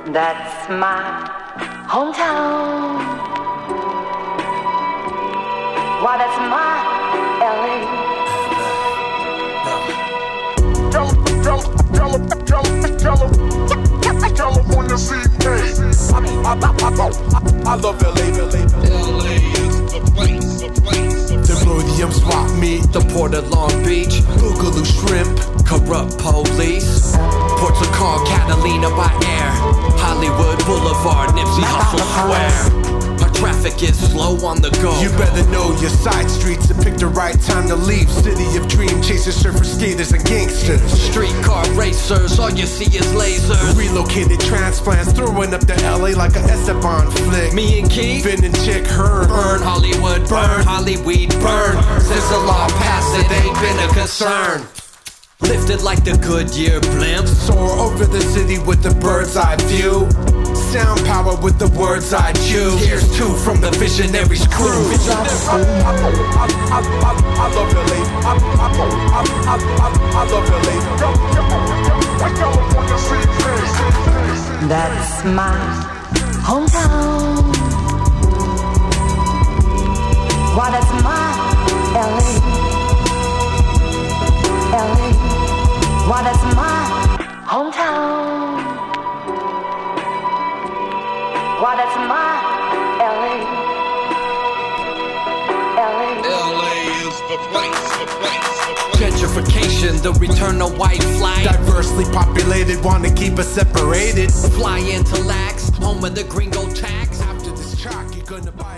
That's my hometown. Why, that's my LA. California CA. I love LA. LA is the place. The Rhodium swap meet, the Port of Long Beach, Boogaloo shrimp, corrupt police, Ports of Con Catalina by air, Hollywood Boulevard, Nipsey Hussle Square. Our traffic is slow on the go. You better know your side streets and pick the right time to leave. City of dream chasers, surfer skaters and gangsters. Streetcar racers, all you see is lasers. Relocated transplants, throwing up to LA like a Esteban flick. Me and Keith, Vin and Chick Hearn. Burn Hollywood, burn Hollyweed, burn. Since the law passed, it ain't been a concern. Lifted like the Goodyear blimp. Soar over the city with the bird's eye view. Sound power with the words I choose. Here's two from the Visionaries crew. I love LA. I love LA. California CA. That's my hometown. Why, that's my LA. LA. Why, that's my hometown. Why, that's my LA. LA is the place. Gentrification, the return of white flight. Diversely populated, wanna keep us separated. Fly into lax, home of the gringo tax. After this track, you're gonna buy